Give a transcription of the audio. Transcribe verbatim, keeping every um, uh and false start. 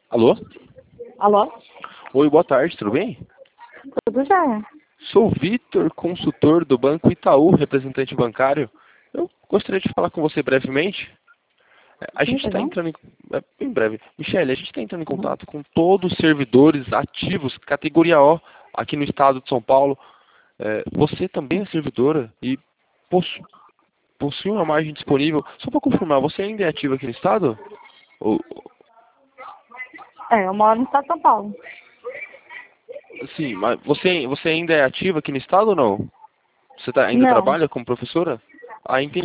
Alô? Alô? Oi, boa tarde, tudo bem? Tudo já. Sou o Vitor, consultor do Banco Itaú, representante bancário. Eu gostaria de falar com você brevemente. É, A Sim, gente está perdão? entrando em... é, Bem breve. Michele, a gente está entrando em Uhum. contato com todos os servidores ativos, categoria O, aqui no estado de São Paulo. É, você também é servidora e possu- possui uma margem disponível. Só para confirmar, você ainda é ativa aqui no estado? Ou, É, eu moro no estado de São Paulo. sim, mas você, você ainda é ativa aqui no estado ou não? Você tá, ainda Não. trabalha como professora? Ah, entendi.